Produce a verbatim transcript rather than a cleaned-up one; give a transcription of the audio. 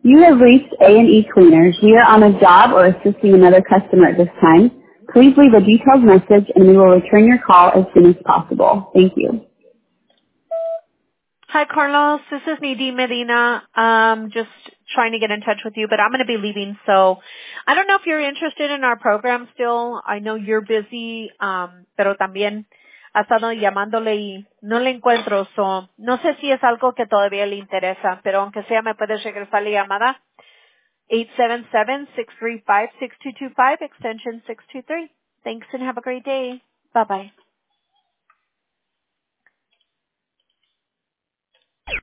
You have reached A and E Cleaners. We are on a job or assisting another customer at this time. Please leave a detailed message and we will return your call as soon as possible. Thank you. Hi, Carlos. This is Nadine Medina. Um, just trying to get in touch with you, but I'm going to be leaving. So I don't know if you're interested in our program still. I know you're busy, um, pero también ha estado llamándole y no le encuentro. So no sé si es algo que todavía le interesa, pero aunque sea me puedes regresar la llamada. eight seven seven, six three five, six two two five, extension six two three. Thanks and have a great day. Bye-bye.